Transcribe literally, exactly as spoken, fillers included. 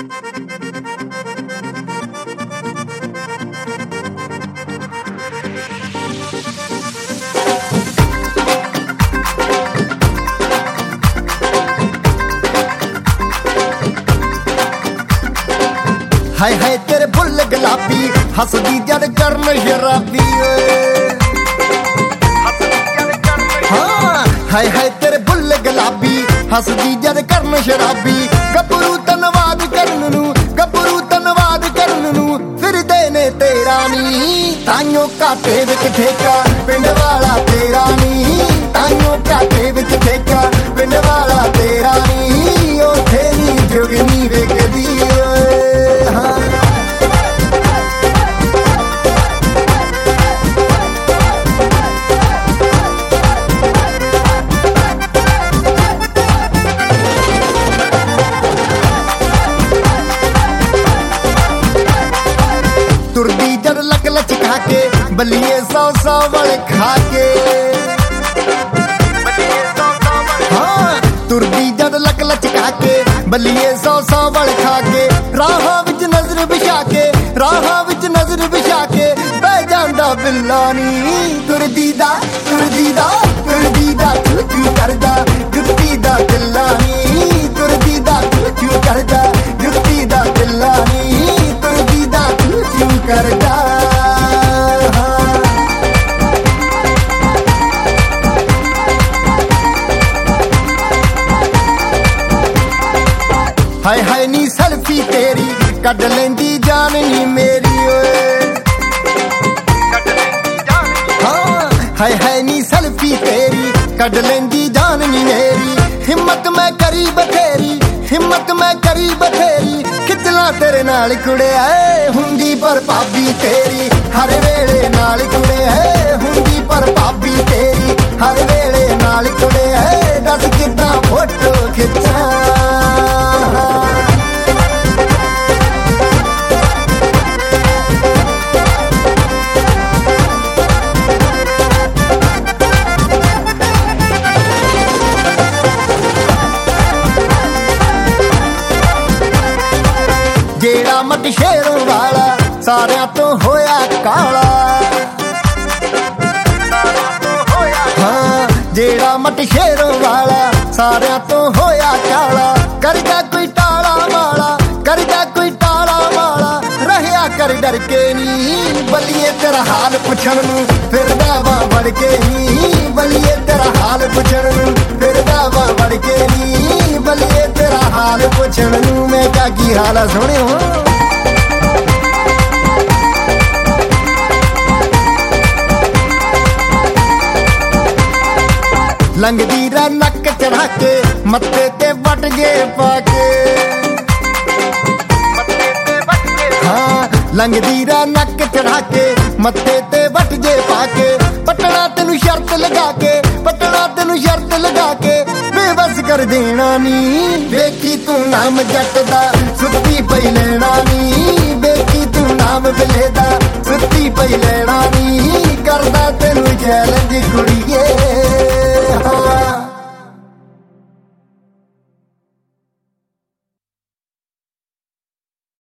हाय हाय तेरे बुल गुलाबी हसदी जड़ करन शराबी हाँ हाय हाय तेरे बुल गुलाबी हसदी जड़ करन शराबी गबरू धन्नवाद करन नू गबरू धन्नवाद करन नू फिरदे ने तेरा नी ताइयों घाटे विच ठेका पिंड वाला तेरा नी ताइयों घाटे विच ठेका पिंड वाला तेरा नी ओथे नी जुगनी वेखदी तुरदी जड़ लक लचका के बलिए सौ सौ वाले खा के हाँ तुरदी जड़ लक लचका के बलिए सौ सौ वाले खा के राहां विच नजर बिछा के राहां विच नजर बिछा के बह जांदा बिल्ला नी तुरदी दा तुरदी दा तुरदी दा चू चू करदा जुत्ती दा दिल्ला नी तुरदी दा चू चू करदा जुत्ती दा दिल्ला नी तुरदी दा चू चू करदा हाय हाय नी सेल्फी तेरी कड लेंदी जान नी मेरी ओए हाँ हाय हाय नी सेल्फी तेरी कड लेंदी जान नी मेरी हिम्मत मैं करी बथेरी हिम्मत मैं करी बथेरी खिचला तेरे नाल कुड़े आए हुंदी पर भाभी तेरी हर वेले नाल कुड़े है हुंदी पर भाभी तेरी हर वेले नाल कुड़े है दस कितना फोटो खिचा जेड़ा मट शेरों वाला सारियां तो होया काला हाँ जेड़ा मट शेरों वाला सारियां तो होया काला करदा कोई टाला माला करदा कोई टाला माला रहया कर डर के नी बलिए तेरा हाल पुछण नू फिरदा वा बड़ के नी बलिए तेरा हाल पुछण नू फिरदा वा बड़ के नी बलिए तेरा हाल पुछण नू मैं क्या की हाल सुने हो लंगदी रा नक चढ़ा के मत्थे ते वट जे पाके हाँ लंगदी रा नक चढ़ा के मत्थे ते वट जे पाके पटना तेनू शर्त लगा के पटना तेनू शर्त लगा के बेबस कर देना नी देखी तू नाम जट दा सुत्ती पई लेना नी देखी तू नाम बिले दा सुत्ती पई लेना नी करदा तेनू चैलेंज कुड़ीए